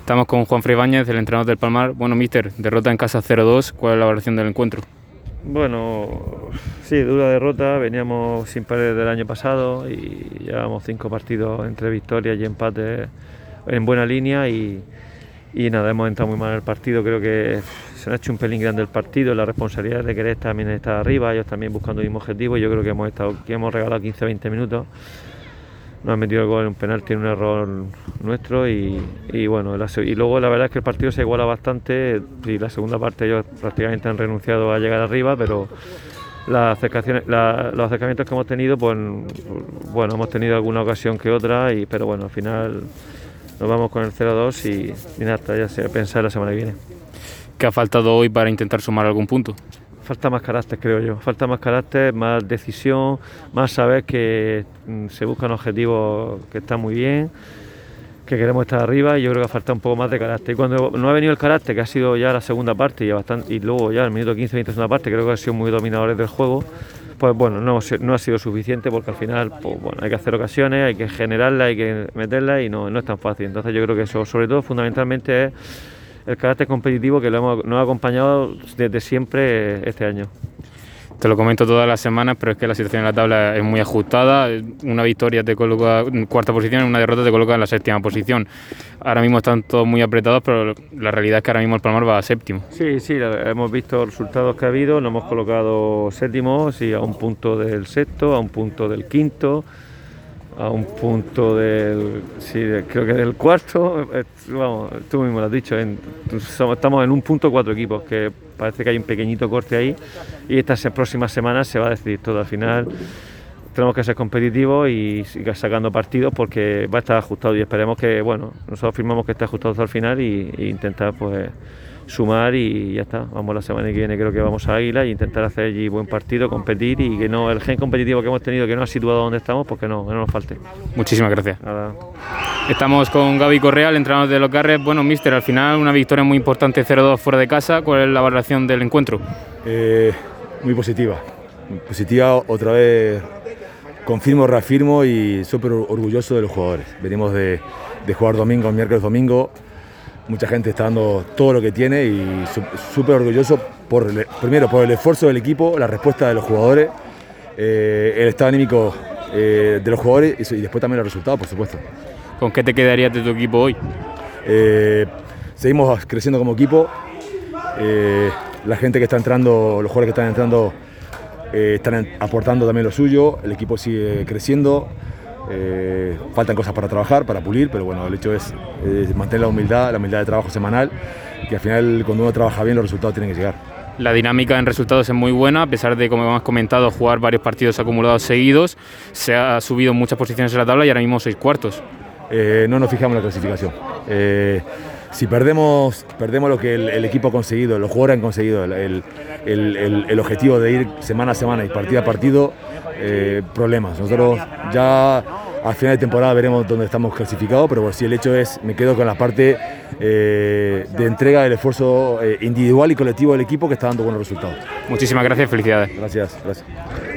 Estamos con Juanfran Ibáñez, el entrenador del Palmar. Bueno, míster, derrota en casa 0-2. ¿Cuál es la valoración del encuentro? Bueno, sí, dura derrota. Veníamos sin perder del año pasado y llevamos 5 partidos entre victorias y empates en buena línea y nada, hemos entrado muy mal en el partido. Creo que se nos ha hecho un pelín grande el partido, la responsabilidad de querer también estar arriba, ellos también buscando el mismo objetivo. Yo creo que hemos regalado 15-20 minutos. Nos han metido el gol en un penalti, en un error nuestro y bueno, y luego la verdad es que el partido se iguala bastante y la segunda parte ellos prácticamente han renunciado a llegar arriba, pero los acercamientos que hemos tenido, pues bueno, hemos tenido alguna ocasión que otra, pero bueno, al final nos vamos con el 0-2 y nada, ya se pensar la semana que viene. ¿Qué ha faltado hoy para intentar sumar algún punto? Falta más carácter, creo yo. Falta más carácter, más decisión, más saber que se buscan objetivos que están muy bien, que queremos estar arriba, y yo creo que falta un poco más de carácter. Y cuando no ha venido el carácter, que ha sido ya la segunda parte y luego ya el minuto 15-20 segunda parte, creo que han sido muy dominadores del juego, pues bueno, no ha sido suficiente, porque al final pues bueno, hay que hacer ocasiones, hay que generarlas, hay que meterlas y no es tan fácil. Entonces yo creo que eso, sobre todo, fundamentalmente es el carácter competitivo que nos ha acompañado desde siempre este año. Te lo comento todas las semanas, pero es que la situación en la tabla es muy ajustada. Una victoria te coloca en cuarta posición, una derrota te coloca en la séptima posición. Ahora mismo están todos muy apretados, pero la realidad es que ahora mismo el Palmar va a séptimo. Sí, hemos visto los resultados que ha habido, nos hemos colocado séptimos y a un punto del sexto, a un punto del quinto, a un punto creo que del cuarto. Vamos, tú mismo lo has dicho, estamos en un punto 4 equipos, que parece que hay un pequeñito corte ahí, y estas próximas semanas se va a decidir todo. Al final tenemos que ser competitivos y seguir sacando partidos, porque va a estar ajustado, y esperemos que, bueno, nosotros firmamos que esté ajustado hasta el final e intentar pues sumar y ya está. Vamos, la semana que viene creo que vamos a Águila e intentar hacer allí buen partido, competir, y que no el gen competitivo que hemos tenido, que no ha situado donde estamos, porque no nos falte. Muchísimas gracias. Nada. Estamos con Gaby Correa, el entrenador de los Garres. Bueno, míster, al final una victoria muy importante, 0-2 fuera de casa. ¿Cuál es la valoración del encuentro? Muy positiva, otra vez reafirmo y súper orgulloso de los jugadores. Venimos de jugar miércoles, domingo. Mucha gente está dando todo lo que tiene y súper orgulloso primero por el esfuerzo del equipo, la respuesta de los jugadores, el estado anímico de los jugadores y después también los resultados, por supuesto. ¿Con qué te quedarías de tu equipo hoy? Seguimos creciendo como equipo. La gente que está entrando, los jugadores que están entrando, están aportando también lo suyo. El equipo sigue creciendo. Faltan cosas para trabajar, para pulir, pero bueno, el hecho es mantener la humildad de trabajo semanal, que al final, cuando uno trabaja bien, los resultados tienen que llegar. La dinámica en resultados es muy buena, a pesar de, como hemos comentado, jugar varios partidos acumulados seguidos. Se ha subido muchas posiciones en la tabla y ahora mismo 6 cuartos. No nos fijamos en la clasificación. Si perdemos lo que el equipo ha conseguido, los jugadores han conseguido, el objetivo de ir semana a semana y partido a partido, problemas. Nosotros ya al final de temporada veremos dónde estamos clasificados, pero bueno, sí, el hecho es, me quedo con la parte de entrega del esfuerzo individual y colectivo del equipo, que está dando buenos resultados. Muchísimas gracias, felicidades. Gracias.